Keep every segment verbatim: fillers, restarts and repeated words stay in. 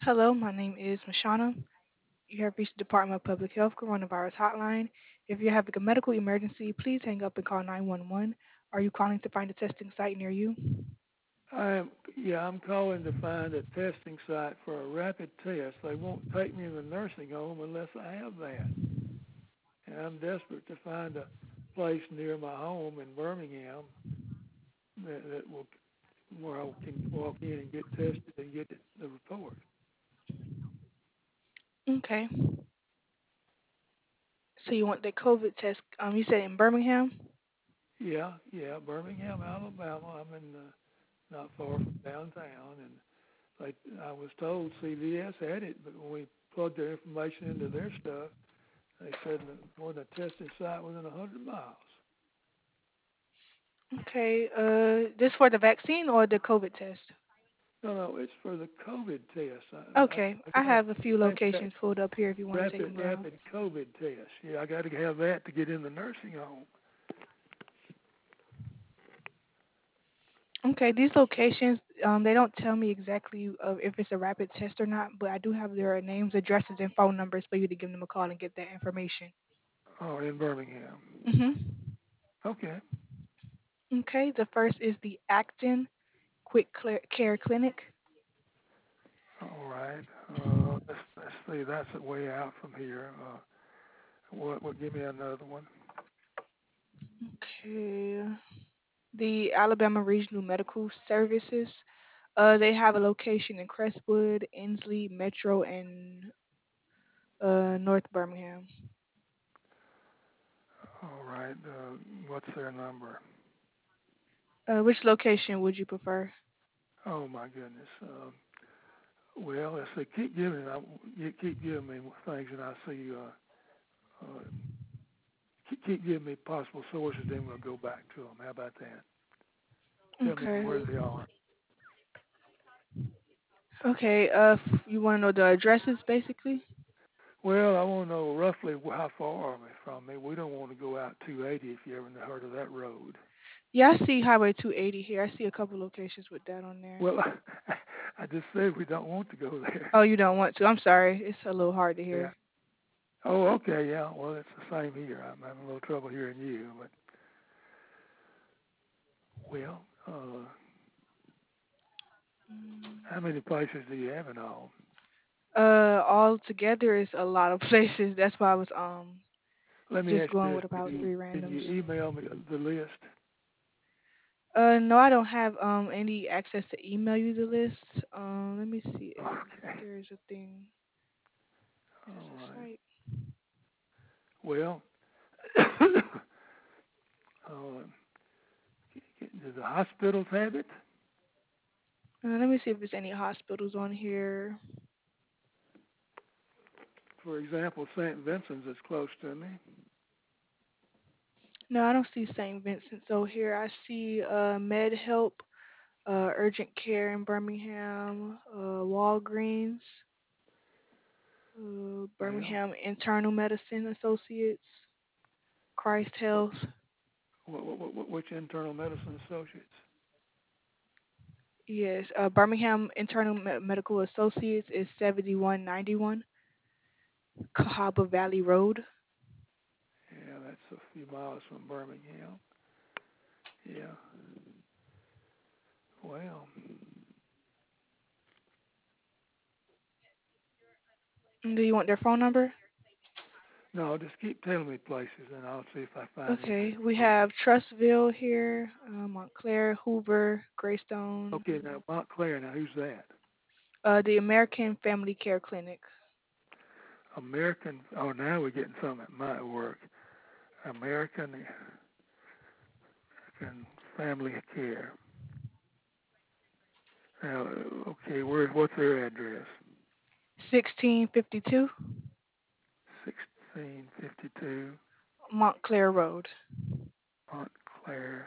Hello, my name is Mashana. You have reached the Department of Public Health Coronavirus Hotline. If you're having a medical emergency, please hang up and call nine one one. Are you calling to find a testing site near you? I'm yeah, I'm calling to find a testing site for a rapid test. They won't take me in the nursing home unless I have that. And I'm desperate to find a place near my home in Birmingham that, that will where I can walk in and get tested and get the report. Okay. So you want the COVID test? Um, you said in Birmingham. Yeah, yeah, Birmingham, Alabama. I'm in uh, not far from downtown, and they I was told C V S had it, but when we plugged their information into their stuff, they said that for the testing site within a hundred miles. Okay. Uh, this for the vaccine or the COVID test? No, no, it's for the COVID test. I, I, Okay. I I got have a few I think that locations pulled up here if you want to take rapid them down. rapid COVID test. Yeah, I got to have that to get in the nursing home. Okay. These locations, um, they don't tell me exactly uh, if it's a rapid test or not, but I do have their names, addresses, and phone numbers for you to give them a call and get that information. Oh, in Birmingham. Mhm. Okay. Okay, the first is the Acton Quick Clear- Care Clinic. All right. Uh, let's let's see. That's a way out from here. Uh, what? What? Give me another one. Okay, the Alabama Regional Medical Services. Uh, they have a location in Crestwood, Inslee, Metro, and uh, North Birmingham. All right. Uh, what's their number? Uh, which location would you prefer? Oh my goodness. Uh, well, let's see. Keep giving. I, you keep giving me things, and I see. Uh, uh, keep, keep giving me possible sources. Then we'll go back to them. How about that? Tell me Okay. where they are. Okay. Uh, f- you want to know the addresses, basically? Well, I want to know roughly how far are they from me. We don't want to go out two eighty if you ever heard of that road. Yeah, I see Highway two eighty here. I see a couple locations with that on there. Well, I just said we don't want to go there. Oh, you don't want to? I'm sorry. It's a little hard to Yeah. hear. Oh, okay, yeah. Well, it's the same here. I'm having a little trouble hearing you, but well, uh, how many places do you have in all? Uh, all together is a lot of places. That's why I was um Let me just ask going you this: with Can about you three can randoms. you email me the list? Uh, no, I don't have um any access to email you the list. Um, let me see if Okay. there's a thing. There's All a right. site. Well, uh, do the hospitals have it? Uh, let me see if there's any hospitals on here. For example, Saint Vincent's is close to me. No, I don't see Saint Vincent. So here I see uh Med Help, uh Urgent Care in Birmingham, uh Walgreens, uh Well, Birmingham Internal Medicine Associates, Christ what, Health. what, what, which internal medicine associates? Yes, uh, Birmingham Internal Me- Medical Associates is seventy-one ninety-one Cahaba Valley Road. Yeah, that's a few miles from Birmingham. Yeah. Well, Do you want their phone number? no, just keep telling me places, and I'll see if I find anything Okay, we close. have Trustville here, uh, Montclair, Hoover, Greystone, Okay, now Montclair. Now who's that? uh, the American Family Care Clinic. American. Oh, now we're getting something that might work. American American Family Care. Now, okay, where? What's their address? sixteen fifty-two Sixteen fifty-two Montclair Road. Montclair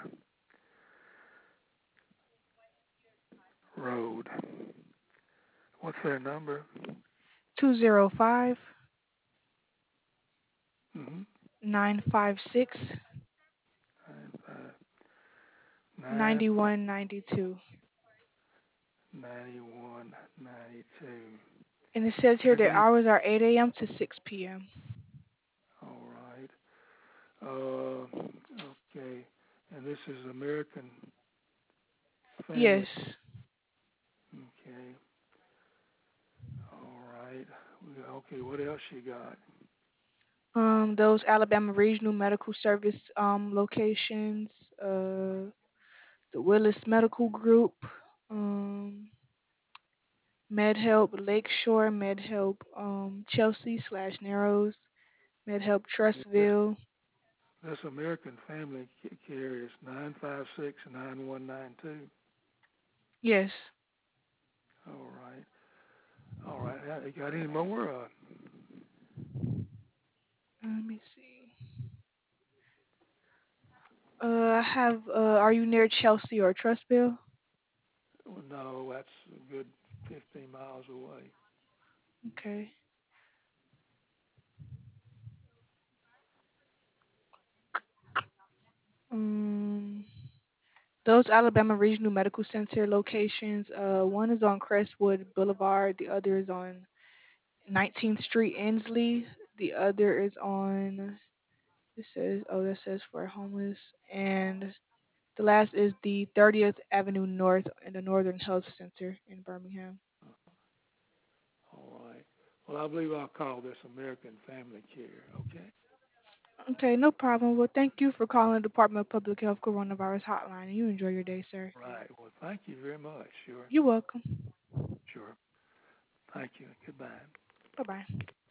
Road. What's their number? two zero five Mm-hmm. nine five six Nine five nine ninety-one ninety-two. ninety one ninety two. And it says here They're their gonna. hours are eight a m to six p m. All right. Uh, okay. And this is American Family. Yes. Okay. All right. We- Okay. What else you got? Um, those Alabama Regional Medical Service um locations, uh, the Willis Medical Group, um, MedHelp Lakeshore, MedHelp um Chelsea slash Narrows, MedHelp This Trustville. this American Family Care is nine five six nine one nine two. Yes. All right. All right. Uh, You got any more? Uh, Let me see. Uh, I have. Uh, are you near Chelsea or Trustville? well, no, that's a good fifteen miles away. Okay. Um, those Alabama Regional Medical Center locations. Uh, one is on Crestwood Boulevard. The other is on nineteenth Street, Inslee. The other is on. It says. Oh, that says for homeless. And the last is the thirtieth Avenue North in the Northern Health Center in Birmingham. All right. Well, I believe I'll call this American Family Care. Okay. Okay, no problem. Well, thank you for calling the Department of Public Health Coronavirus Hotline, and you enjoy your day, sir. Right. Well, thank you very much. Sure. You're welcome. Sure. Thank you. Goodbye. Bye bye.